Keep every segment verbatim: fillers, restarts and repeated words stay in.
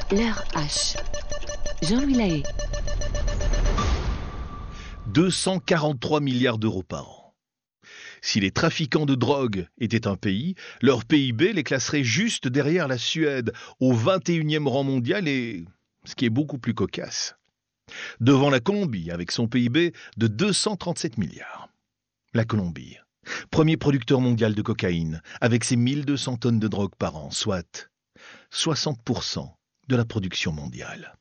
L'heure H. Jean-Louis Lahaye. deux cent quarante-trois milliards d'euros par an. Si les trafiquants de drogue étaient un pays, leur P I B les classerait juste derrière la Suède, au vingt et unième rang mondial et, ce qui est beaucoup plus cocasse, devant la Colombie avec son P I B de deux cent trente-sept milliards. La Colombie, premier producteur mondial de cocaïne, avec ses mille deux cents tonnes de drogue par an, soit soixante pour cent de la production mondiale.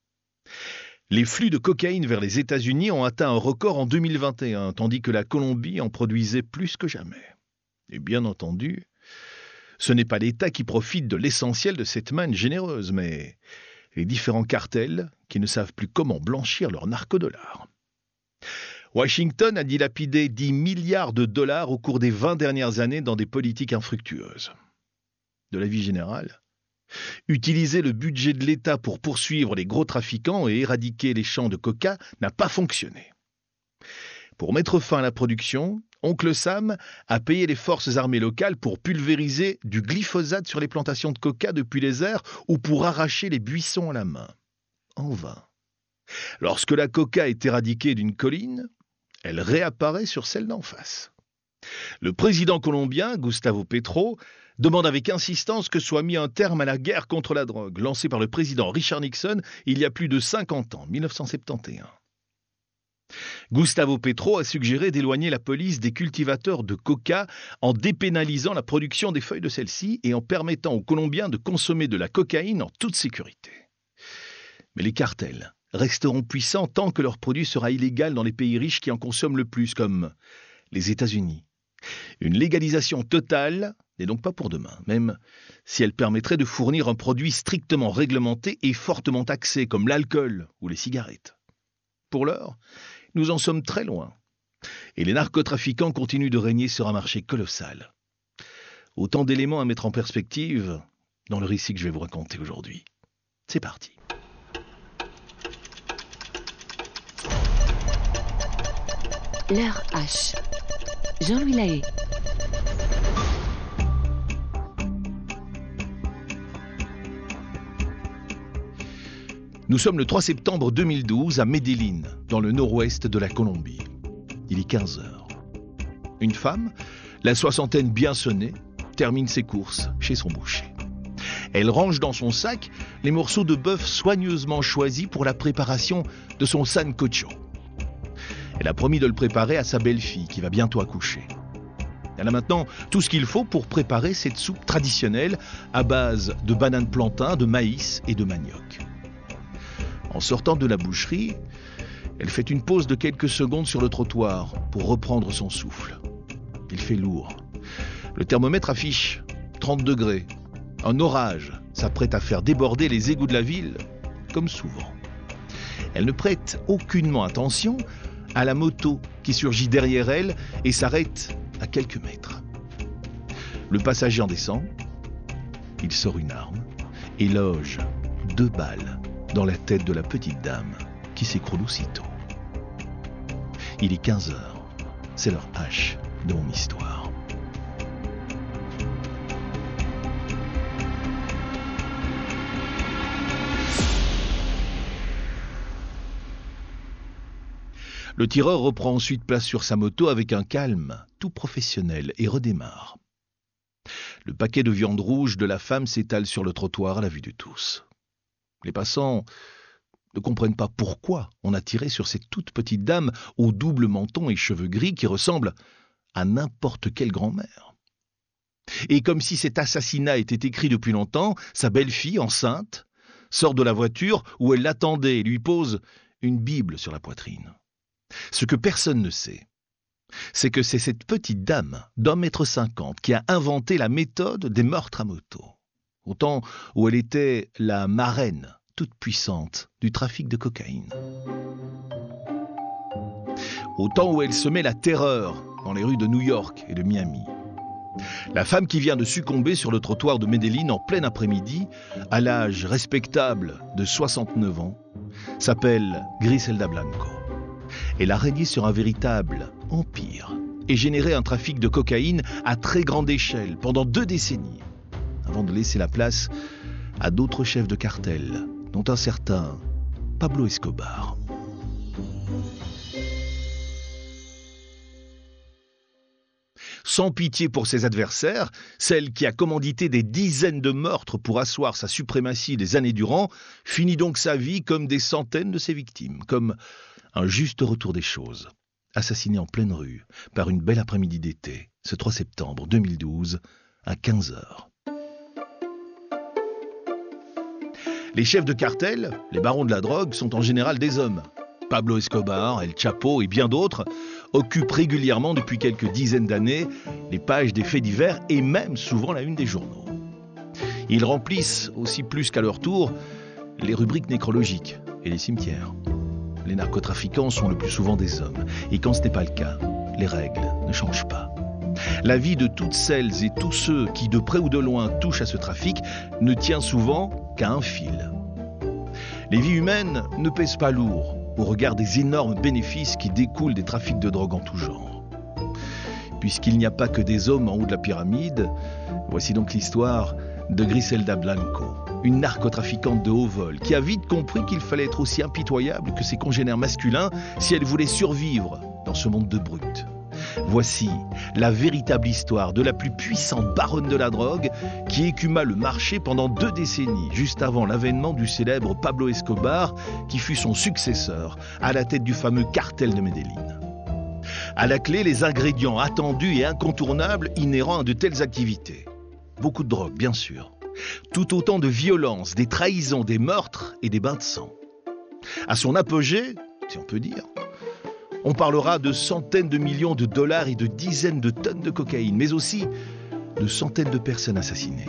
Les flux de cocaïne vers les États-Unis ont atteint un record en deux mille vingt et un, tandis que la Colombie en produisait plus que jamais. Et bien entendu, ce n'est pas l'État qui profite de l'essentiel de cette manne généreuse, mais les différents cartels qui ne savent plus comment blanchir leurs narcodollars. Washington a dilapidé dix milliards de dollars au cours des vingt dernières années dans des politiques infructueuses. De l'avis général, utiliser le budget de l'État pour poursuivre les gros trafiquants et éradiquer les champs de coca n'a pas fonctionné. Pour mettre fin à la production, Oncle Sam a payé les forces armées locales pour pulvériser du glyphosate sur les plantations de coca depuis les airs ou pour arracher les buissons à la main. En vain. Lorsque la coca est éradiquée d'une colline, elle réapparaît sur celle d'en face. Le président colombien, Gustavo Petro, demande avec insistance que soit mis un terme à la guerre contre la drogue, lancée par le président Richard Nixon il y a plus de cinquante ans, mille neuf cent soixante et onze. Gustavo Petro a suggéré d'éloigner la police des cultivateurs de coca en dépénalisant la production des feuilles de celle-ci et en permettant aux Colombiens de consommer de la cocaïne en toute sécurité. Mais les cartels resteront puissants tant que leur produit sera illégal dans les pays riches qui en consomment le plus, comme les États-Unis. Une légalisation totale n'est donc pas pour demain, même si elle permettrait de fournir un produit strictement réglementé et fortement taxé, comme l'alcool ou les cigarettes. Pour l'heure, nous en sommes très loin, et les narcotrafiquants continuent de régner sur un marché colossal. Autant d'éléments à mettre en perspective dans le récit que je vais vous raconter aujourd'hui. C'est parti. L'heure H. Jean-Louis Lahaye. Nous sommes le trois septembre deux mille douze à Medellín, dans le nord-ouest de la Colombie. Il est quinze heures. Une femme, la soixantaine bien sonnée, termine ses courses chez son boucher. Elle range dans son sac les morceaux de bœuf soigneusement choisis pour la préparation de son sancocho. Elle a promis de le préparer à sa belle-fille qui va bientôt accoucher. Elle a maintenant tout ce qu'il faut pour préparer cette soupe traditionnelle à base de bananes plantains, de maïs et de manioc. En sortant de la boucherie, elle fait une pause de quelques secondes sur le trottoir pour reprendre son souffle. Il fait lourd. Le thermomètre affiche trente degrés. Un orage s'apprête à faire déborder les égouts de la ville, comme souvent. Elle ne prête aucunement attention à la moto qui surgit derrière elle et s'arrête à quelques mètres. Le passager en descend, il sort une arme et loge deux balles dans la tête de la petite dame qui s'écroule aussitôt. Il est quinze heures, c'est l'heure H de mon histoire. Le tireur reprend ensuite place sur sa moto avec un calme tout professionnel et redémarre. Le paquet de viande rouge de la femme s'étale sur le trottoir à la vue de tous. Les passants ne comprennent pas pourquoi on a tiré sur cette toute petite dame au double menton et cheveux gris qui ressemble à n'importe quelle grand-mère. Et comme si cet assassinat était écrit depuis longtemps, sa belle-fille, enceinte, sort de la voiture où elle l'attendait et lui pose une Bible sur la poitrine. Ce que personne ne sait, c'est que c'est cette petite dame d'un mètre cinquante qui a inventé la méthode des meurtres à moto. Au temps où elle était la marraine toute puissante du trafic de cocaïne. Au temps où elle semait la terreur dans les rues de New York et de Miami. La femme qui vient de succomber sur le trottoir de Medellín en plein après-midi, à l'âge respectable de soixante-neuf ans, s'appelle Griselda Blanco. Elle a régné sur un véritable empire et généré un trafic de cocaïne à très grande échelle pendant deux décennies, avant de laisser la place à d'autres chefs de cartel, dont un certain Pablo Escobar. Sans pitié pour ses adversaires, celle qui a commandité des dizaines de meurtres pour asseoir sa suprématie des années durant, finit donc sa vie comme des centaines de ses victimes, comme un juste retour des choses. Assassinée en pleine rue, par une belle après-midi d'été, ce trois septembre deux mille douze, à quinze heures. Les chefs de cartel, les barons de la drogue, sont en général des hommes. Pablo Escobar, El Chapo et bien d'autres occupent régulièrement depuis quelques dizaines d'années les pages des faits divers et même souvent la une des journaux. Ils remplissent aussi plus qu'à leur tour les rubriques nécrologiques et les cimetières. Les narcotrafiquants sont le plus souvent des hommes et quand ce n'est pas le cas, les règles ne changent pas. La vie de toutes celles et tous ceux qui de près ou de loin touchent à ce trafic ne tient souvent qu'à un fil. Les vies humaines ne pèsent pas lourd au regard des énormes bénéfices qui découlent des trafics de drogue en tout genre. Puisqu'il n'y a pas que des hommes en haut de la pyramide, voici donc l'histoire de Griselda Blanco, une narcotrafiquante de haut vol qui a vite compris qu'il fallait être aussi impitoyable que ses congénères masculins si elle voulait survivre dans ce monde de brutes. Voici la véritable histoire de la plus puissante baronne de la drogue qui écuma le marché pendant deux décennies, juste avant l'avènement du célèbre Pablo Escobar, qui fut son successeur à la tête du fameux cartel de Medellín. À la clé, les ingrédients attendus et incontournables inhérents à de telles activités. Beaucoup de drogue, bien sûr. Tout autant de violence, des trahisons, des meurtres et des bains de sang. À son apogée, si on peut dire, on parlera de centaines de millions de dollars et de dizaines de tonnes de cocaïne, mais aussi de centaines de personnes assassinées.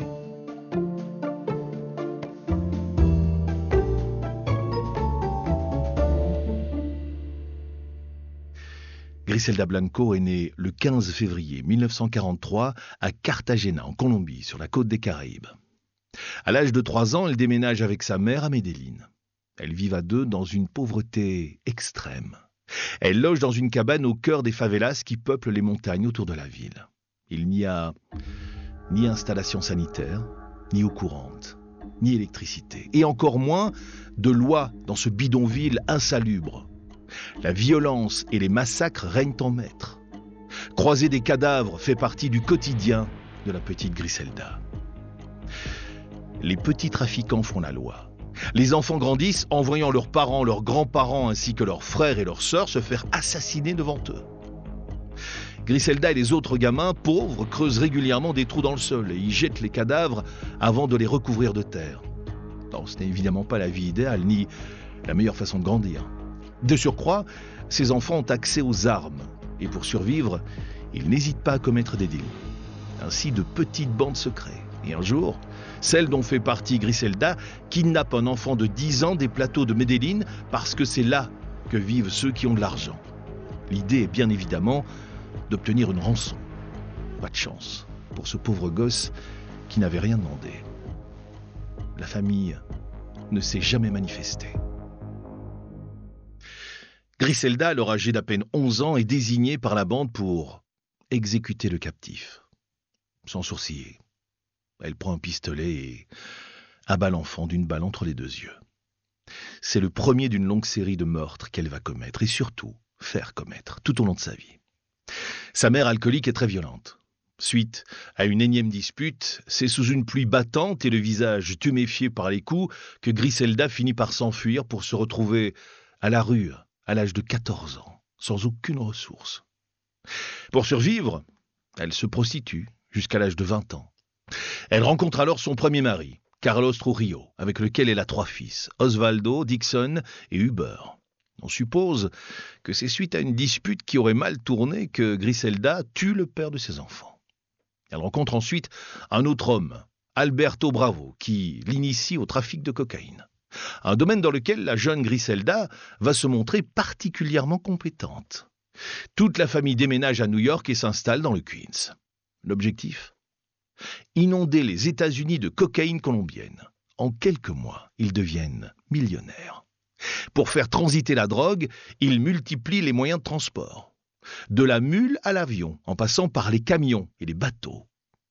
Griselda Blanco est née le quinze février mille neuf cent quarante-trois à Cartagena, en Colombie, sur la côte des Caraïbes. À l'âge de trois ans, elle déménage avec sa mère à Medellín. Elles vivent à deux dans une pauvreté extrême. Elle loge dans une cabane au cœur des favelas qui peuplent les montagnes autour de la ville. Il n'y a ni installation sanitaire, ni eau courante, ni électricité, et encore moins de loi dans ce bidonville insalubre. La violence et les massacres règnent en maître. Croiser des cadavres fait partie du quotidien de la petite Griselda. Les petits trafiquants font la loi. Les enfants grandissent en voyant leurs parents, leurs grands-parents ainsi que leurs frères et leurs sœurs se faire assassiner devant eux. Griselda et les autres gamins pauvres creusent régulièrement des trous dans le sol et y jettent les cadavres avant de les recouvrir de terre. Non, ce n'est évidemment pas la vie idéale ni la meilleure façon de grandir. De surcroît, ces enfants ont accès aux armes et pour survivre, ils n'hésitent pas à commettre des délits. Ainsi de petites bandes secrètes. Et un jour, celle dont fait partie Griselda kidnappe un enfant de dix ans des plateaux de Medellín parce que c'est là que vivent ceux qui ont de l'argent. L'idée est bien évidemment d'obtenir une rançon. Pas de chance pour ce pauvre gosse qui n'avait rien demandé. La famille ne s'est jamais manifestée. Griselda, alors âgée d'à peine onze ans, est désignée par la bande pour exécuter le captif. Sans sourciller. Elle prend un pistolet et abat l'enfant d'une balle entre les deux yeux. C'est le premier d'une longue série de meurtres qu'elle va commettre et surtout faire commettre tout au long de sa vie. Sa mère alcoolique est très violente. Suite à une énième dispute, c'est sous une pluie battante et le visage tuméfié par les coups que Griselda finit par s'enfuir pour se retrouver à la rue à l'âge de quatorze ans, sans aucune ressource. Pour survivre, elle se prostitue jusqu'à l'âge de vingt ans. Elle rencontre alors son premier mari, Carlos Trujillo, avec lequel elle a trois fils, Osvaldo, Dixon et Huber. On suppose que c'est suite à une dispute qui aurait mal tourné que Griselda tue le père de ses enfants. Elle rencontre ensuite un autre homme, Alberto Bravo, qui l'initie au trafic de cocaïne. Un domaine dans lequel la jeune Griselda va se montrer particulièrement compétente. Toute la famille déménage à New York et s'installe dans le Queens. L'objectif ? Inonder les États-Unis de cocaïne colombienne. En quelques mois, ils deviennent millionnaires. Pour faire transiter la drogue, ils multiplient les moyens de transport. De la mule à l'avion, en passant par les camions et les bateaux.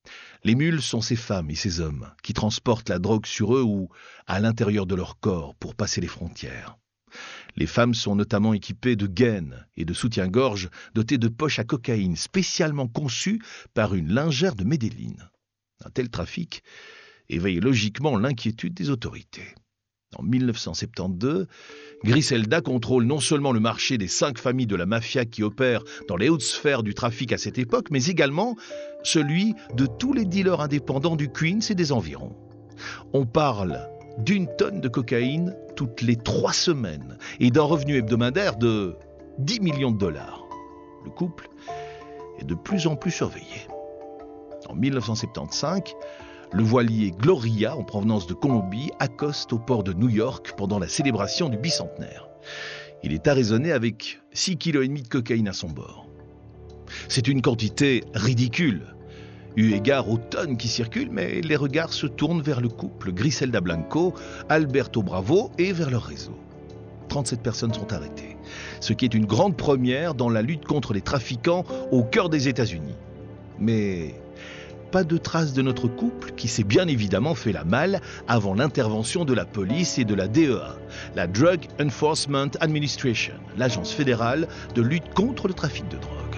Les mules sont ces femmes et ces hommes qui transportent la drogue sur eux ou à l'intérieur de leur corps pour passer les frontières. Les femmes sont notamment équipées de gaines et de soutiens-gorge dotés de poches à cocaïne spécialement conçues par une lingère de Medellín. Un tel trafic éveille logiquement l'inquiétude des autorités. En mille neuf cent soixante-douze, Griselda contrôle non seulement le marché des cinq familles de la mafia qui opèrent dans les hautes sphères du trafic à cette époque, mais également celui de tous les dealers indépendants du Queens et des environs. On parle d'une tonne de cocaïne toutes les trois semaines et d'un revenu hebdomadaire de dix millions de dollars. Le couple est de plus en plus surveillé. En mille neuf cent soixante-quinze, le voilier Gloria, en provenance de Colombie, accoste au port de New York pendant la célébration du bicentenaire. Il est arraisonné avec six virgule cinq kilos de cocaïne à son bord. C'est une quantité ridicule, eu égard aux tonnes qui circulent, mais les regards se tournent vers le couple Griselda Blanco, Alberto Bravo et vers leur réseau. trente-sept personnes sont arrêtées, ce qui est une grande première dans la lutte contre les trafiquants au cœur des États-Unis. Mais pas de traces de notre couple qui s'est bien évidemment fait la malle avant l'intervention de la police et de la D E A, la Drug Enforcement Administration, l'agence fédérale de lutte contre le trafic de drogue.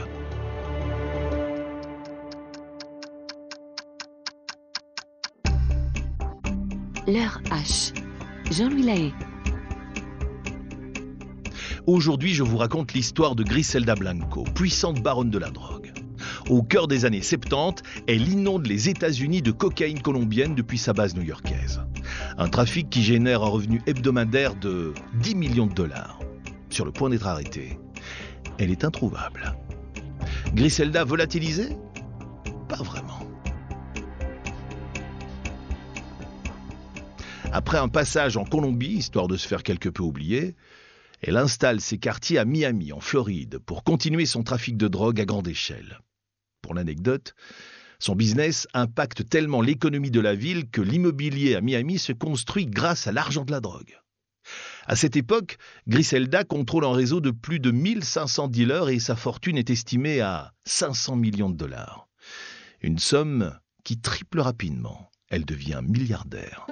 L'heure H. Jean-Louis Lahaye. Aujourd'hui, je vous raconte l'histoire de Griselda Blanco, puissante baronne de la drogue. Au cœur des années soixante-dix, elle inonde les États-Unis de cocaïne colombienne depuis sa base new-yorkaise. Un trafic qui génère un revenu hebdomadaire de dix millions de dollars. Sur le point d'être arrêtée, elle est introuvable. Griselda volatilisée ? Pas vraiment. Après un passage en Colombie, histoire de se faire quelque peu oublier, elle installe ses quartiers à Miami, en Floride, pour continuer son trafic de drogue à grande échelle. Pour l'anecdote, son business impacte tellement l'économie de la ville que l'immobilier à Miami se construit grâce à l'argent de la drogue. À cette époque, Griselda contrôle un réseau de plus de mille cinq cents dealers et sa fortune est estimée à cinq cents millions de dollars. Une somme qui triple rapidement. Elle devient milliardaire.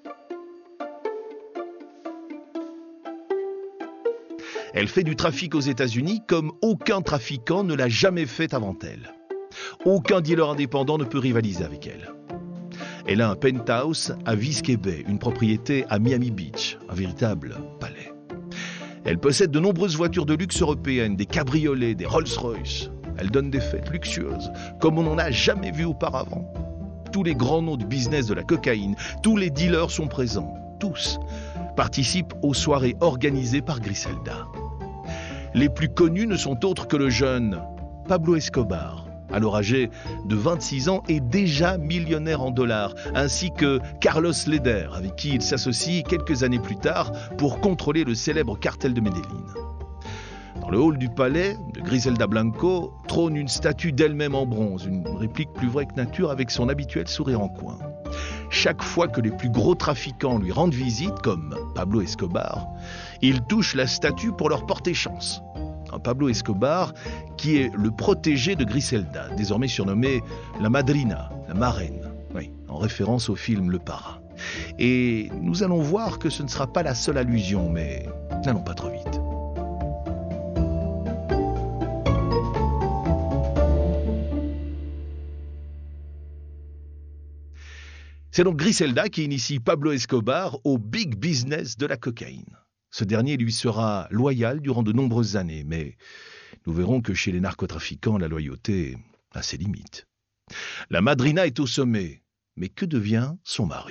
Elle fait du trafic aux États-Unis comme aucun trafiquant ne l'a jamais fait avant elle. Aucun dealer indépendant ne peut rivaliser avec elle. Elle a un penthouse à Biscay Bay, une propriété à Miami Beach, un véritable palais. Elle possède de nombreuses voitures de luxe européennes, des cabriolets, des Rolls-Royce. Elle donne des fêtes luxueuses, comme on n'en a jamais vu auparavant. Tous les grands noms du business de la cocaïne, tous les dealers sont présents, tous participent aux soirées organisées par Griselda. Les plus connus ne sont autres que le jeune Pablo Escobar, alors âgé de vingt-six ans et déjà millionnaire en dollars, ainsi que Carlos Leder, avec qui il s'associe quelques années plus tard pour contrôler le célèbre cartel de Medellín. Dans le hall du palais de Griselda Blanco trône une statue d'elle-même en bronze, une réplique plus vraie que nature avec son habituel sourire en coin. Chaque fois que les plus gros trafiquants lui rendent visite, comme Pablo Escobar, il touche la statue pour leur porter chance. Un Pablo Escobar qui est le protégé de Griselda, désormais surnommé la Madrina, la marraine, oui, en référence au film Le Parrain. Et nous allons voir que ce ne sera pas la seule allusion, mais n'allons pas trop vite. C'est donc Griselda qui initie Pablo Escobar au big business de la cocaïne. Ce dernier lui sera loyal durant de nombreuses années, mais nous verrons que chez les narcotrafiquants, la loyauté a ses limites. La Madrina est au sommet, mais que devient son mari ?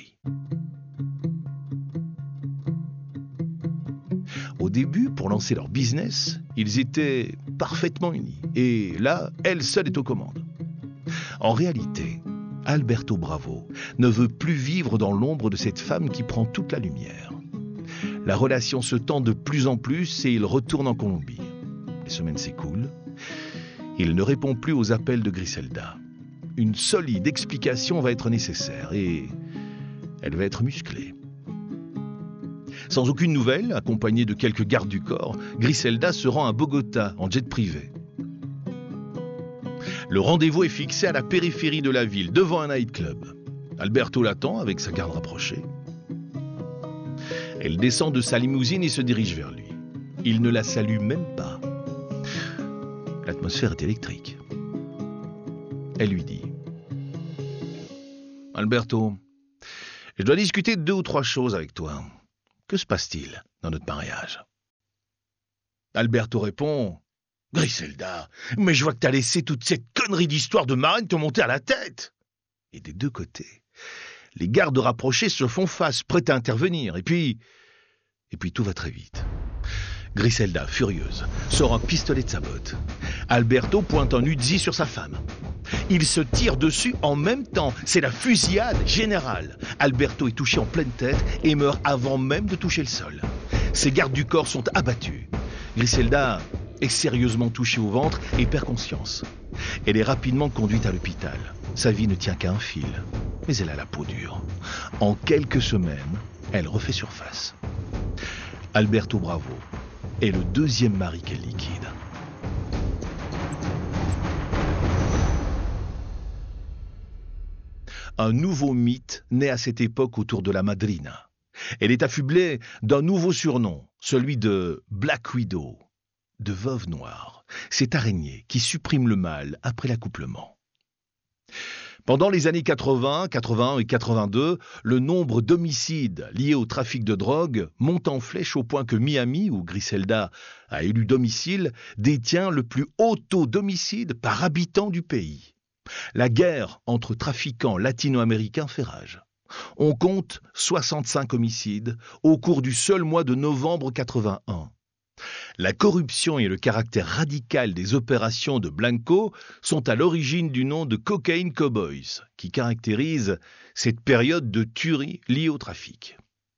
Au début, pour lancer leur business, ils étaient parfaitement unis, et là, elle seule est aux commandes. En réalité, Alberto Bravo ne veut plus vivre dans l'ombre de cette femme qui prend toute la lumière. La relation se tend de plus en plus et il retourne en Colombie. Les semaines s'écoulent. Il ne répond plus aux appels de Griselda. Une solide explication va être nécessaire et elle va être musclée. Sans aucune nouvelle, accompagnée de quelques gardes du corps, Griselda se rend à Bogota en jet privé. Le rendez-vous est fixé à la périphérie de la ville, devant un nightclub. Alberto l'attend avec sa garde rapprochée. Elle descend de sa limousine et se dirige vers lui. Il ne la salue même pas. L'atmosphère est électrique. Elle lui dit: Alberto, je dois discuter de deux ou trois choses avec toi. Que se passe-t-il dans notre mariage? Alberto répond: Griselda, mais je vois que t'as laissé toute cette connerie d'histoire de marraine te monter à la tête. Et des deux côtés, les gardes rapprochés se font face, prêts à intervenir. Et puis, et puis tout va très vite. Griselda, furieuse, sort un pistolet de sa botte. Alberto pointe un Uzi sur sa femme. Ils se tirent dessus en même temps. C'est la fusillade générale. Alberto est touché en pleine tête et meurt avant même de toucher le sol. Ses gardes du corps sont abattus. Griselda est sérieusement touchée au ventre et perd conscience. Elle est rapidement conduite à l'hôpital. Sa vie ne tient qu'à un fil, mais elle a la peau dure. En quelques semaines, elle refait surface. Alberto Bravo est le deuxième mari qu'elle liquide. Un nouveau mythe naît à cette époque autour de la Madrina. Elle est affublée d'un nouveau surnom, celui de Black Widow, de veuve noire, cette araignée qui supprime le mal après l'accouplement. Pendant les années quatre-vingts, quatre-vingt-un et quatre-vingt-deux, le nombre d'homicides liés au trafic de drogue monte en flèche au point que Miami, où Griselda a élu domicile, détient le plus haut taux d'homicides par habitant du pays. La guerre entre trafiquants latino-américains fait rage. On compte soixante-cinq homicides au cours du seul mois de novembre quatre-vingt-un. La corruption et le caractère radical des opérations de Blanco sont à l'origine du nom de Cocaine Cowboys, qui caractérise cette période de tuerie liée au trafic.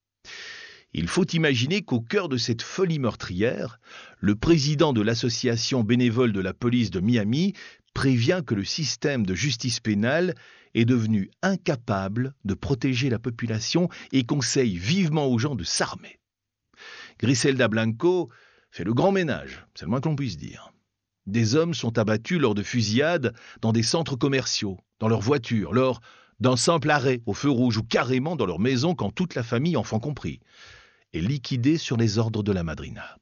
Il faut imaginer qu'au cœur de cette folie meurtrière, le président de l'association bénévole de la police de Miami prévient que le système de justice pénale est devenu incapable de protéger la population et conseille vivement aux gens de s'armer. Griselda Blanco fait le grand ménage, c'est le moins que l'on puisse dire. Des hommes sont abattus lors de fusillades dans des centres commerciaux, dans leurs voitures, lors d'un simple arrêt au feu rouge ou carrément dans leur maison quand toute la famille, enfants compris, est liquidée sur les ordres de la Madrina.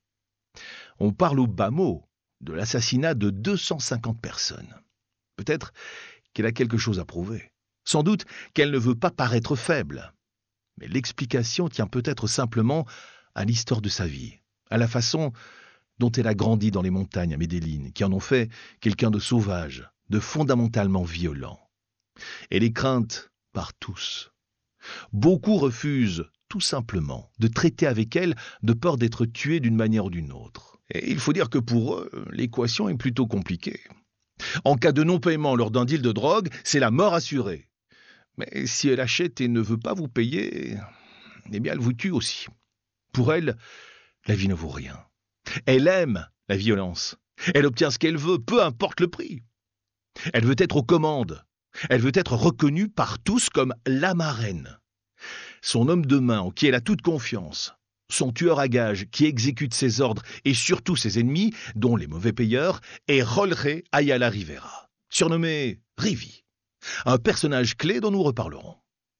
On parle au bas mot de l'assassinat de deux cent cinquante personnes. Peut-être qu'elle a quelque chose à prouver. Sans doute qu'elle ne veut pas paraître faible. Mais l'explication tient peut-être simplement à l'histoire de sa vie, à la façon dont elle a grandi dans les montagnes à Medellín, qui en ont fait quelqu'un de sauvage, de fondamentalement violent. Elle est crainte par tous. Beaucoup refusent tout simplement de traiter avec elle de peur d'être tués d'une manière ou d'une autre. Et il faut dire que pour eux, l'équation est plutôt compliquée. En cas de non-paiement lors d'un deal de drogue, c'est la mort assurée. Mais si elle achète et ne veut pas vous payer, eh bien elle vous tue aussi. Pour elle, la vie ne vaut rien. Elle aime la violence. Elle obtient ce qu'elle veut, peu importe le prix. Elle veut être aux commandes. Elle veut être reconnue par tous comme la marraine. Son homme de main en qui elle a toute confiance, son tueur à gages qui exécute ses ordres et surtout ses ennemis, dont les mauvais payeurs, est Jorge Ayala Rivera, surnommé Rivi, un personnage clé dont nous reparlerons.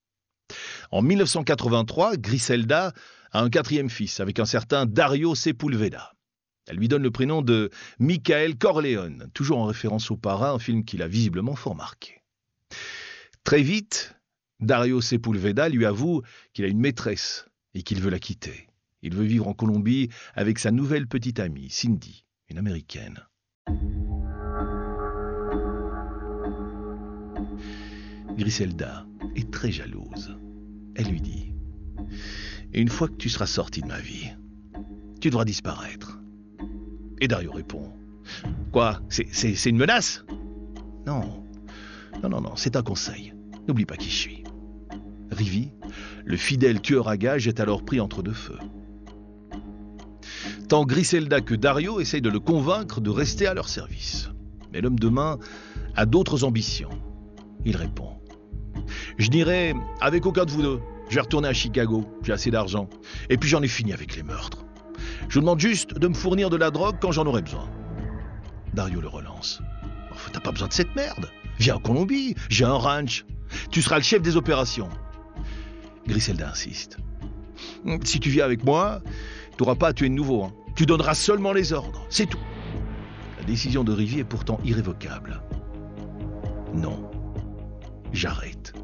En mille neuf cent quatre-vingt-trois, Griselda a un quatrième fils avec un certain Dario Sepulveda. Elle lui donne le prénom de Michael Corleone, toujours en référence au Parrain, un film qu'il a visiblement fort marqué. Très vite, Dario Sepulveda lui avoue qu'il a une maîtresse et qu'il veut la quitter. Il veut vivre en Colombie avec sa nouvelle petite amie, Cindy, une Américaine. Griselda est très jalouse. Elle lui dit: « Une fois que tu seras sorti de ma vie, tu devras disparaître. » Et Dario répond: « Quoi, c'est, c'est, c'est une menace ?»« Non, non, non, non, c'est un conseil. N'oublie pas qui je suis. » Rivi, le fidèle tueur à gages, est alors pris entre deux feux. Tant Griselda que Dario essayent de le convaincre de rester à leur service. Mais l'homme de main a d'autres ambitions. Il répond: « Je n'irai avec aucun de vous deux. Je vais retourner à Chicago, j'ai assez d'argent. Et puis j'en ai fini avec les meurtres. Je vous demande juste de me fournir de la drogue quand j'en aurai besoin. » Dario le relance: « Enfin, t'as pas besoin de cette merde. Viens en Colombie, j'ai un ranch. Tu seras le chef des opérations. Griselda insiste. Si tu viens avec moi, t'auras pas à tuer de nouveau. Hein. Tu donneras seulement les ordres, c'est tout. La décision de Rivi est pourtant irrévocable. Non, j'arrête.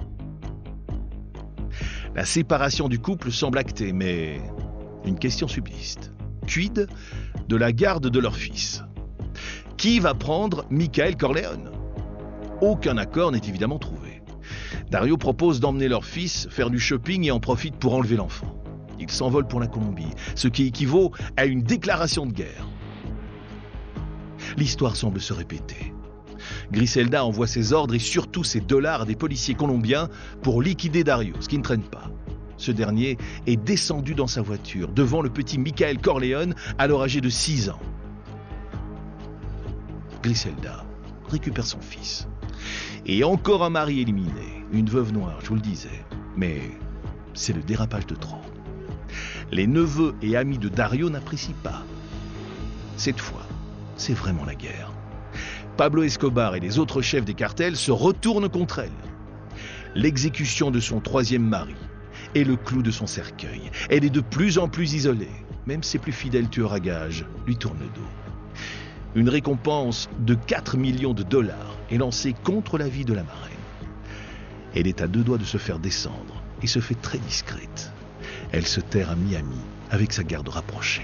La séparation du couple semble actée, mais une question subsiste. Quid de la garde de leur fils? Qui va prendre Michael Corleone? Aucun accord n'est évidemment trouvé. Dario propose d'emmener leur fils faire du shopping et en profite pour enlever l'enfant. Il s'envole pour la Colombie, ce qui équivaut à une déclaration de guerre. L'histoire semble se répéter. Griselda envoie ses ordres et surtout ses dollars à des policiers colombiens pour liquider Dario, ce qui ne traîne pas. Ce dernier est descendu dans sa voiture devant le petit Michael Corleone, alors âgé de six ans. Griselda récupère son fils. Et encore un mari éliminé, une veuve noire, je vous le disais. Mais c'est le dérapage de trop. Les neveux et amis de Dario n'apprécient pas. Cette fois, c'est vraiment la guerre. Pablo Escobar et les autres chefs des cartels se retournent contre elle. L'exécution de son troisième mari est le clou de son cercueil. Elle est de plus en plus isolée. Même ses plus fidèles tueurs à gages lui tournent le dos. Une récompense de quatre millions de dollars est lancée contre la vie de la marraine. Elle est à deux doigts de se faire descendre et se fait très discrète. Elle se terre à Miami avec sa garde rapprochée.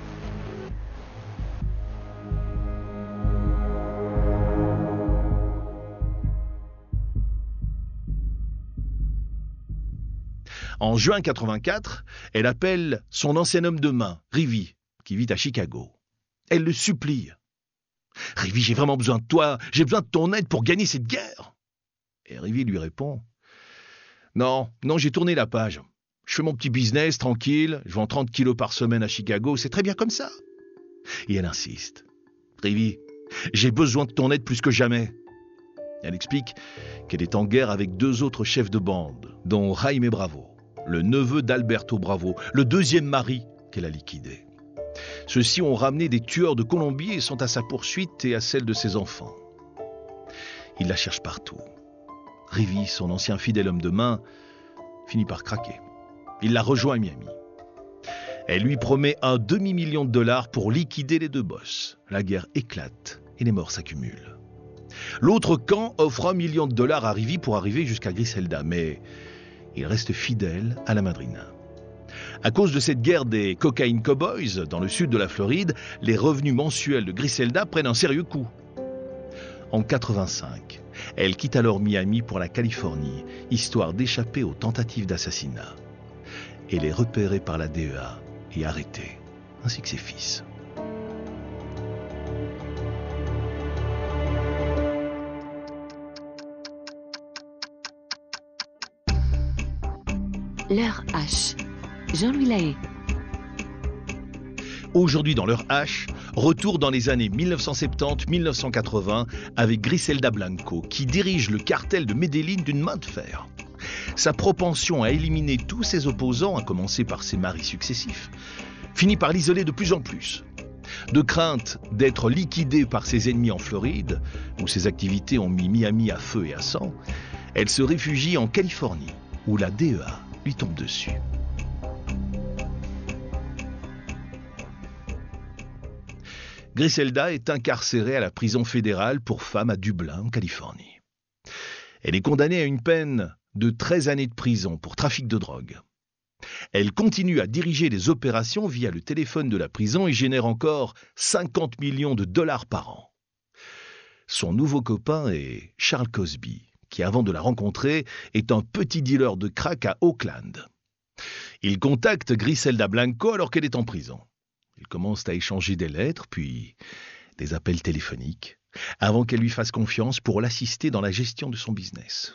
En juin quatre-vingt-quatre, elle appelle son ancien homme de main, Rivi, qui vit à Chicago. Elle le supplie. « Rivi, j'ai vraiment besoin de toi, j'ai besoin de ton aide pour gagner cette guerre. » Et Rivi lui répond « Non, non, j'ai tourné la page. Je fais mon petit business, tranquille, je vends trente kilos par semaine à Chicago, c'est très bien comme ça. » Et elle insiste. « Rivi, j'ai besoin de ton aide plus que jamais. » Elle explique qu'elle est en guerre avec deux autres chefs de bande, dont Jaime Bravo, le neveu d'Alberto Bravo, le deuxième mari qu'elle a liquidé. Ceux-ci ont ramené des tueurs de Colombie et sont à sa poursuite et à celle de ses enfants. Il la cherche partout. Rivi, son ancien fidèle homme de main, finit par craquer. Il la rejoint à Miami. Elle lui promet un demi-million de dollars pour liquider les deux boss. La guerre éclate et les morts s'accumulent. L'autre camp offre un million de dollars à Rivi pour arriver jusqu'à Griselda, mais il reste fidèle à la madrina. À cause de cette guerre des cocaine cowboys dans le sud de la Floride, les revenus mensuels de Griselda prennent un sérieux coup. En quatre-vingt-cinq, elle quitte alors Miami pour la Californie, histoire d'échapper aux tentatives d'assassinat. Elle est repérée par la D E A et arrêtée, ainsi que ses fils. L'heure H. Jean-Louis Lahaye. Aujourd'hui dans l'heure H, retour dans les années mille neuf cent soixante-dix à mille neuf cent quatre-vingts avec Griselda Blanco qui dirige le cartel de Medellín d'une main de fer. Sa propension à éliminer tous ses opposants, à commencer par ses maris successifs, finit par l'isoler de plus en plus. De crainte d'être liquidée par ses ennemis en Floride, où ses activités ont mis Miami à feu et à sang, elle se réfugie en Californie, où la D E A lui tombe dessus. Griselda est incarcérée à la prison fédérale pour femmes à Dublin, en Californie. Elle est condamnée à une peine de treize années de prison pour trafic de drogue. Elle continue à diriger les opérations via le téléphone de la prison et génère encore cinquante millions de dollars par an. Son nouveau copain est Charles Cosby, qui avant de la rencontrer est un petit dealer de crack à Oakland. Il contacte Griselda Blanco alors qu'elle est en prison. Ils commencent à échanger des lettres, puis des appels téléphoniques, avant qu'elle lui fasse confiance pour l'assister dans la gestion de son business.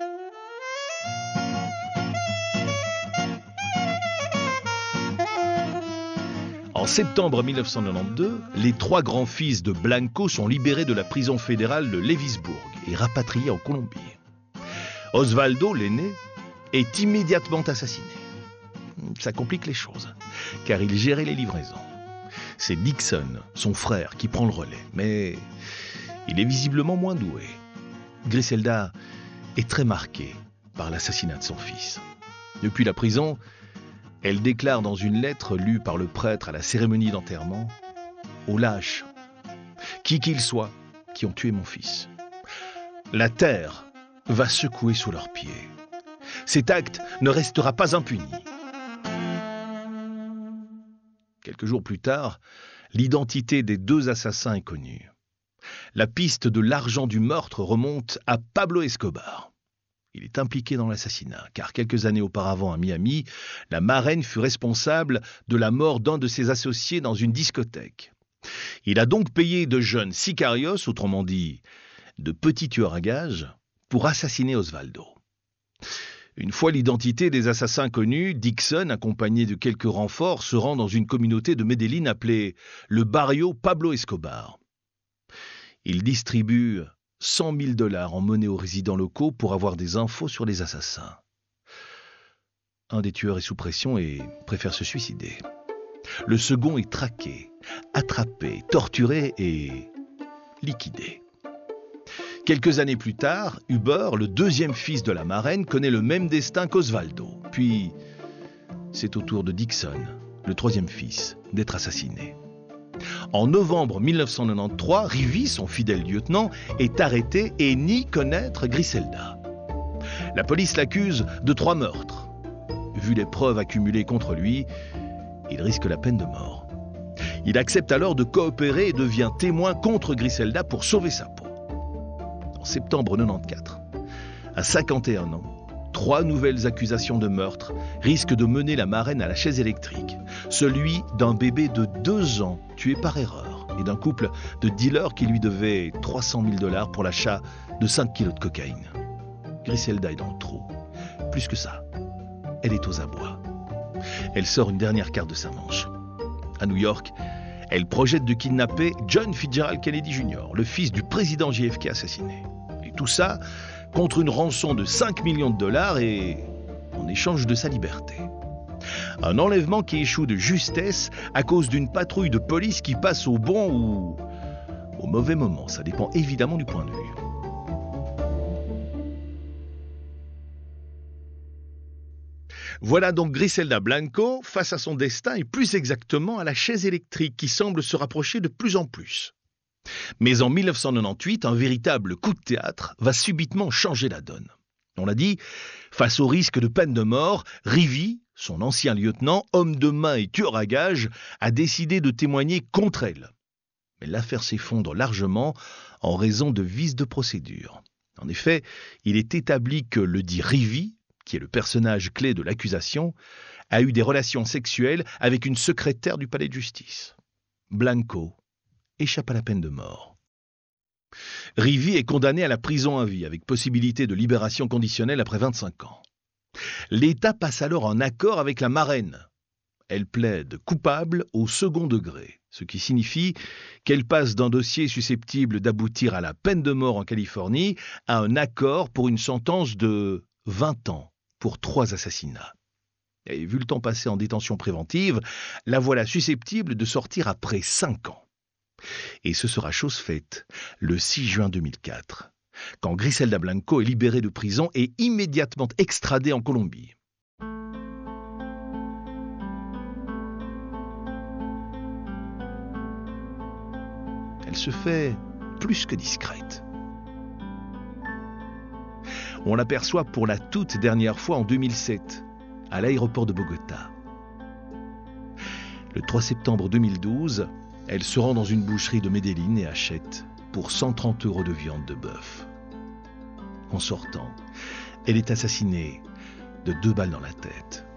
En septembre mille neuf cent quatre-vingt-douze, les trois grands-fils de Blanco sont libérés de la prison fédérale de Lewisburg et rapatriés en Colombie. Osvaldo, l'aîné, est immédiatement assassiné. Ça complique les choses, car il gérait les livraisons. C'est Dixon, son frère, qui prend le relais, mais Il est visiblement moins doué. Griselda est très marquée par l'assassinat de son fils. Depuis la prison, elle déclare dans une lettre lue par le prêtre à la cérémonie d'enterrement « Aux lâches, qui qu'ils soient, qui ont tué mon fils. La terre va secouer sous leurs pieds. Cet acte ne restera pas impuni. » Quelques jours plus tard, l'identité des deux assassins est connue. La piste de l'argent du meurtre remonte à Pablo Escobar. Il est impliqué dans l'assassinat, car quelques années auparavant à Miami, la marraine fut responsable de la mort d'un de ses associés dans une discothèque. Il a donc payé de jeunes sicarios, autrement dit, de petits tueurs à gages, pour assassiner Osvaldo. Une fois l'identité des assassins connue, Dixon, accompagné de quelques renforts, se rend dans une communauté de Medellín appelée le Barrio Pablo Escobar. Il distribue cent mille dollars en monnaie aux résidents locaux pour avoir des infos sur les assassins. Un des tueurs est sous pression et préfère se suicider. Le second est traqué, attrapé, torturé et liquidé. Quelques années plus tard, Huber, le deuxième fils de la marraine, connaît le même destin qu'Osvaldo. Puis, c'est au tour de Dixon, le troisième fils, d'être assassiné. En novembre mille neuf cent quatre-vingt-treize, Rivi, son fidèle lieutenant, est arrêté et nie connaître Griselda. La police l'accuse de trois meurtres. Vu les preuves accumulées contre lui, il risque la peine de mort. Il accepte alors de coopérer et devient témoin contre Griselda pour sauver sa peau. En septembre mille neuf cent quatre-vingt-quatorze, à cinquante et un ans, trois nouvelles accusations de meurtre risquent de mener la marraine à la chaise électrique. Celui d'un bébé de deux ans tué par erreur et d'un couple de dealers qui lui devait trois cent mille dollars pour l'achat de cinq kilos de cocaïne. Griselda est dans le trou. Plus que ça, elle est aux abois. Elle sort une dernière carte de sa manche. À New York, elle projette de kidnapper John Fitzgerald Kennedy junior, le fils du président J F K assassiné. Et tout ça contre une rançon de cinq millions de dollars et en échange de sa liberté. Un enlèvement qui échoue de justesse à cause d'une patrouille de police qui passe au bon ou au mauvais moment. Ça dépend évidemment du point de vue. Voilà donc Griselda Blanco face à son destin et plus exactement à la chaise électrique qui semble se rapprocher de plus en plus. Mais en mille neuf cent quatre-vingt-dix-huit, un véritable coup de théâtre va subitement changer la donne. On l'a dit, face au risque de peine de mort, Rivi, son ancien lieutenant, homme de main et tueur à gages, a décidé de témoigner contre elle. Mais l'affaire s'effondre largement en raison de vices de procédure. En effet, il est établi que le dit Rivi, qui est le personnage clé de l'accusation, a eu des relations sexuelles avec une secrétaire du palais de justice. Blanco échappe à la peine de mort. Rivi est condamné à la prison à vie avec possibilité de libération conditionnelle après vingt-cinq ans. L'État passe alors un accord avec la marraine. Elle plaide coupable au second degré, ce qui signifie qu'elle passe d'un dossier susceptible d'aboutir à la peine de mort en Californie à un accord pour une sentence de vingt ans pour trois assassinats. Et vu le temps passé en détention préventive, la voilà susceptible de sortir après cinq ans. Et ce sera chose faite le six juin deux mille quatre, quand Griselda Blanco est libérée de prison et immédiatement extradée en Colombie. Elle se fait plus que discrète. On l'aperçoit pour la toute dernière fois en deux mille sept, à l'aéroport de Bogota. Le trois septembre deux mille douze, elle se rend dans une boucherie de Medellín et achète pour cent trente euros de viande de bœuf. En sortant, elle est assassinée de deux balles dans la tête.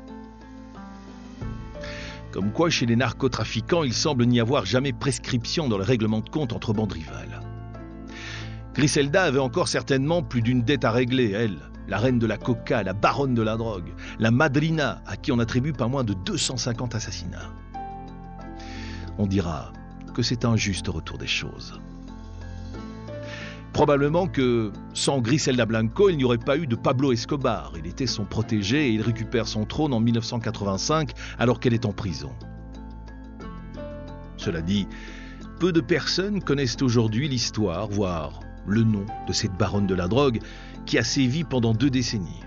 Comme quoi, chez les narcotrafiquants, il semble n'y avoir jamais prescription dans le règlement de compte entre bandes rivales. Griselda avait encore certainement plus d'une dette à régler, elle, la reine de la coca, la baronne de la drogue, la madrina, à qui on attribue pas moins de deux cent cinquante assassinats. On dira que c'est un juste retour des choses. Probablement que sans Griselda Blanco, il n'y aurait pas eu de Pablo Escobar. Il était son protégé et il récupère son trône en mille neuf cent quatre-vingt-cinq alors qu'elle est en prison. Cela dit, peu de personnes connaissent aujourd'hui l'histoire, voire le nom de cette baronne de la drogue qui a sévi pendant deux décennies.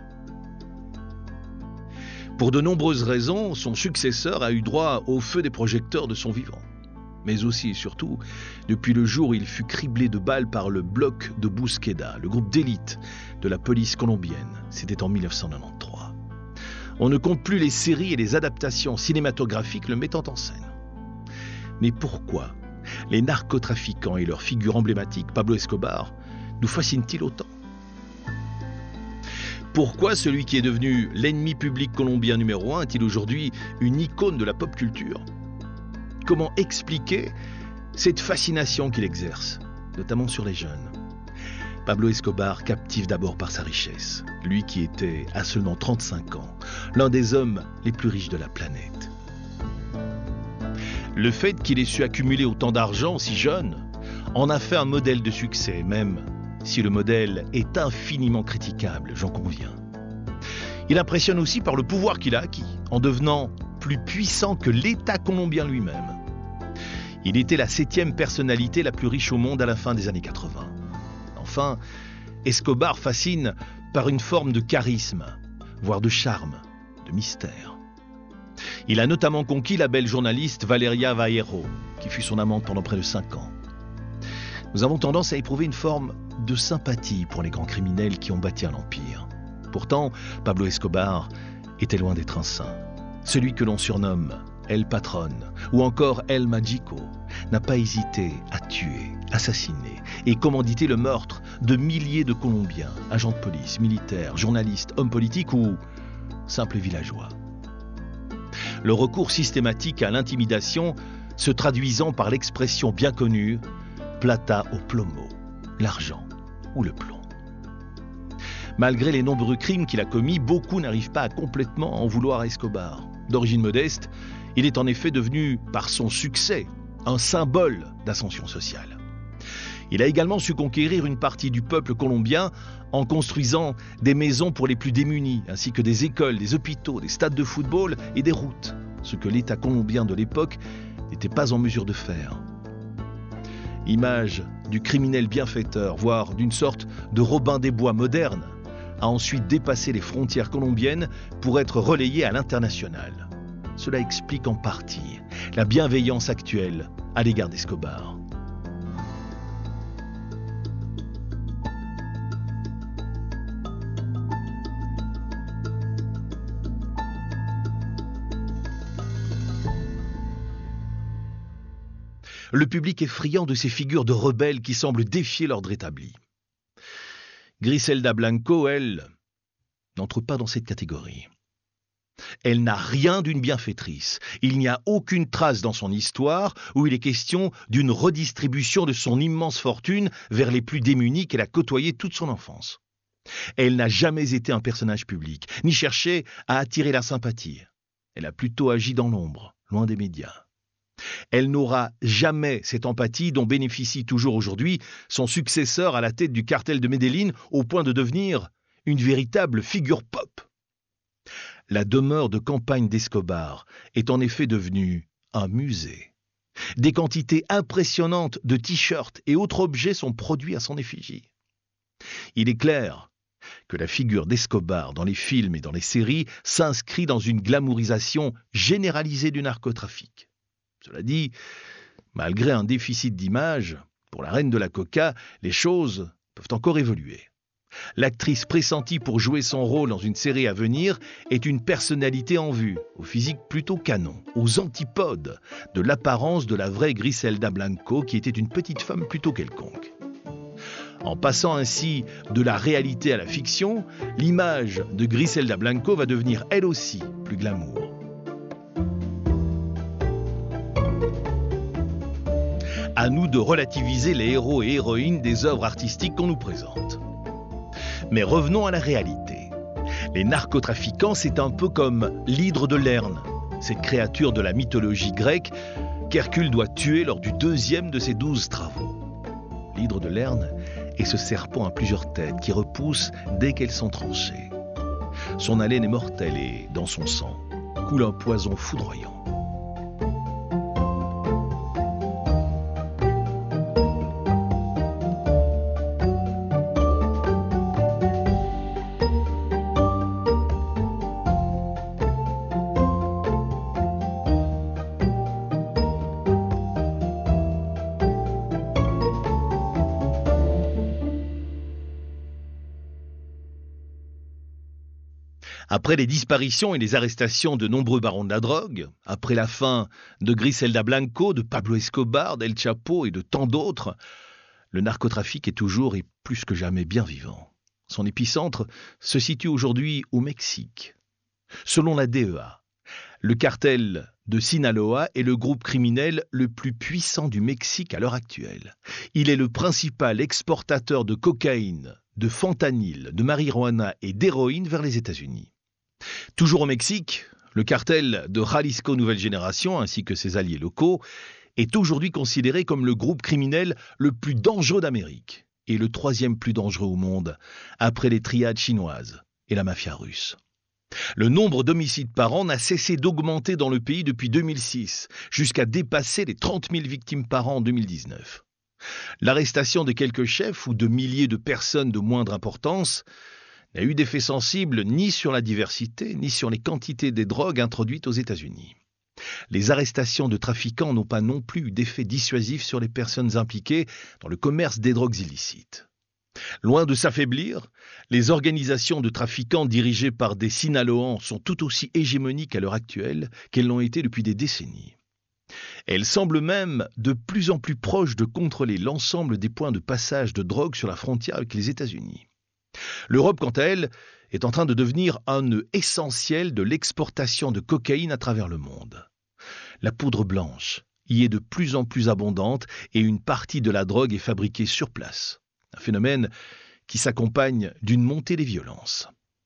Pour de nombreuses raisons, son successeur a eu droit au feu des projecteurs de son vivant. Mais aussi et surtout, depuis le jour où il fut criblé de balles par le bloc de Busqueda, le groupe d'élite de la police colombienne. C'était en mille neuf cent quatre-vingt-treize. On ne compte plus les séries et les adaptations cinématographiques le mettant en scène. Mais pourquoi les narcotrafiquants et leur figure emblématique, Pablo Escobar, nous fascinent-ils autant? Pourquoi celui qui est devenu l'ennemi public colombien numéro un est-il aujourd'hui une icône de la pop culture? Comment expliquer cette fascination qu'il exerce, notamment sur les jeunes? Pablo Escobar captive d'abord par sa richesse, lui qui était, à seulement trente-cinq ans, l'un des hommes les plus riches de la planète. Le fait qu'il ait su accumuler autant d'argent si jeune en a fait un modèle de succès, même si le modèle est infiniment critiquable, j'en conviens. Il impressionne aussi par le pouvoir qu'il a acquis, en devenant plus puissant que l'État colombien lui-même. Il était la septième personnalité la plus riche au monde à la fin des années quatre-vingt. Enfin, Escobar fascine par une forme de charisme, voire de charme, de mystère. Il a notamment conquis la belle journaliste Valeria Vaquero, qui fut son amante pendant près de cinq ans. Nous avons tendance à éprouver une forme de sympathie pour les grands criminels qui ont bâti un empire. Pourtant, Pablo Escobar était loin d'être un saint. Celui que l'on surnomme El Patron ou encore El Magico n'a pas hésité à tuer, assassiner et commanditer le meurtre de milliers de Colombiens, agents de police, militaires, journalistes, hommes politiques ou simples villageois. Le recours systématique à l'intimidation se traduisant par l'expression bien connue « plata o plomo », l'argent ou le plomb. Malgré les nombreux crimes qu'il a commis, beaucoup n'arrivent pas à complètement en vouloir à Escobar. D'origine modeste, il est en effet devenu, par son succès, un symbole d'ascension sociale. Il a également su conquérir une partie du peuple colombien en construisant des maisons pour les plus démunis, ainsi que des écoles, des hôpitaux, des stades de football et des routes, ce que l'État colombien de l'époque n'était pas en mesure de faire. Image du criminel bienfaiteur, voire d'une sorte de Robin des Bois moderne, a ensuite dépassé les frontières colombiennes pour être relayé à l'international. Cela explique en partie la bienveillance actuelle à l'égard d'Escobar. Le public est friand de ces figures de rebelles qui semblent défier l'ordre établi. Griselda Blanco, elle, n'entre pas dans cette catégorie. Elle n'a rien d'une bienfaitrice. Il n'y a aucune trace dans son histoire où il est question d'une redistribution de son immense fortune vers les plus démunis qu'elle a côtoyés toute son enfance. Elle n'a jamais été un personnage public, ni cherché à attirer la sympathie. Elle a plutôt agi dans l'ombre, loin des médias. Elle n'aura jamais cette empathie dont bénéficie toujours aujourd'hui son successeur à la tête du cartel de Medellín au point de devenir une véritable figure pop. La demeure de campagne d'Escobar est en effet devenue un musée. Des quantités impressionnantes de t-shirts et autres objets sont produits à son effigie. Il est clair que la figure d'Escobar dans les films et dans les séries s'inscrit dans une glamourisation généralisée du narcotrafic. Cela dit, malgré un déficit d'image, pour la reine de la coca, les choses peuvent encore évoluer. L'actrice pressentie pour jouer son rôle dans une série à venir est une personnalité en vue, au physique plutôt canon, aux antipodes de l'apparence de la vraie Griselda Blanco qui était une petite femme plutôt quelconque. En passant ainsi de la réalité à la fiction, l'image de Griselda Blanco va devenir elle aussi plus glamour. À nous de relativiser les héros et héroïnes des œuvres artistiques qu'on nous présente. Mais revenons à la réalité. Les narcotrafiquants, c'est un peu comme l'hydre de Lerne, cette créature de la mythologie grecque qu'Hercule doit tuer lors du deuxième de ses douze travaux. L'hydre de Lerne est ce serpent à plusieurs têtes qui repousse dès qu'elles sont tranchées. Son haleine est mortelle et, dans son sang, coule un poison foudroyant. Après les disparitions et les arrestations de nombreux barons de la drogue, après la fin de Griselda Blanco, de Pablo Escobar, d'El Chapo et de tant d'autres, le narcotrafic est toujours et plus que jamais bien vivant. Son épicentre se situe aujourd'hui au Mexique. Selon la D E A, le cartel de Sinaloa est le groupe criminel le plus puissant du Mexique à l'heure actuelle. Il est le principal exportateur de cocaïne, de fentanyl, de marijuana et d'héroïne vers les États-Unis. Toujours au Mexique, le cartel de Jalisco Nouvelle Génération ainsi que ses alliés locaux est aujourd'hui considéré comme le groupe criminel le plus dangereux d'Amérique et le troisième plus dangereux au monde, après les triades chinoises et la mafia russe. Le nombre d'homicides par an n'a cessé d'augmenter dans le pays depuis deux mille six, jusqu'à dépasser les trente mille victimes par an en deux mille dix-neuf. L'arrestation de quelques chefs ou de milliers de personnes de moindre importance n'a eu d'effet sensible ni sur la diversité, ni sur les quantités des drogues introduites aux États-Unis. Les arrestations de trafiquants n'ont pas non plus eu d'effet dissuasif sur les personnes impliquées dans le commerce des drogues illicites. Loin de s'affaiblir, les organisations de trafiquants dirigées par des Sinaloans sont tout aussi hégémoniques à l'heure actuelle qu'elles l'ont été depuis des décennies. Elles semblent même de plus en plus proches de contrôler l'ensemble des points de passage de drogue sur la frontière avec les États-Unis. L'Europe, quant à elle, est en train de devenir un nœud essentiel de l'exportation de cocaïne à travers le monde. La poudre blanche y est de plus en plus abondante et une partie de la drogue est fabriquée sur place. Un phénomène qui s'accompagne d'une montée des violences.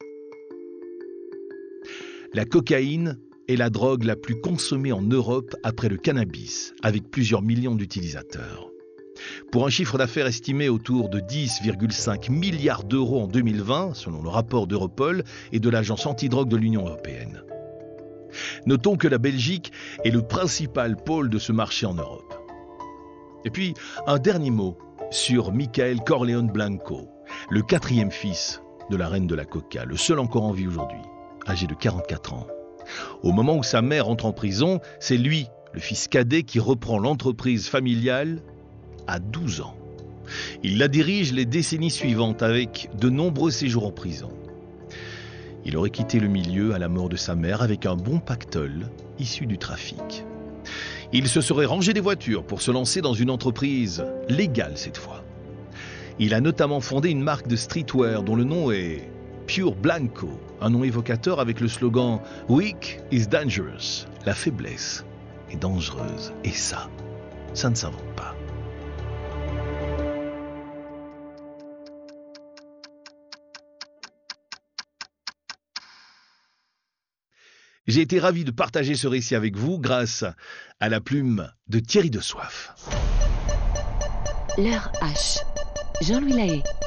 La cocaïne est la drogue la plus consommée en Europe après le cannabis, avec plusieurs millions d'utilisateurs. Pour un chiffre d'affaires estimé autour de dix virgule cinq milliards d'euros en deux mille vingt, selon le rapport d'Europol et de l'Agence antidrogue de l'Union européenne. Notons que la Belgique est le principal pôle de ce marché en Europe. Et puis, un dernier mot sur Michael Corleone Blanco, le quatrième fils de la reine de la coca, le seul encore en vie aujourd'hui, âgé de quarante-quatre ans. Au moment où sa mère entre en prison, c'est lui, le fils cadet, qui reprend l'entreprise familiale à douze ans. Il la dirige les décennies suivantes avec de nombreux séjours en prison. Il aurait quitté le milieu à la mort de sa mère avec un bon pactole issu du trafic. Il se serait rangé des voitures pour se lancer dans une entreprise légale cette fois. Il a notamment fondé une marque de streetwear dont le nom est Pure Blanco, un nom évocateur avec le slogan « Weak is dangerous », la faiblesse est dangereuse. Et ça, ça ne s'invente pas. J'ai été ravi de partager ce récit avec vous grâce à la plume de Thierry Desoif. L'heure H. Jean-Louis Lahaye.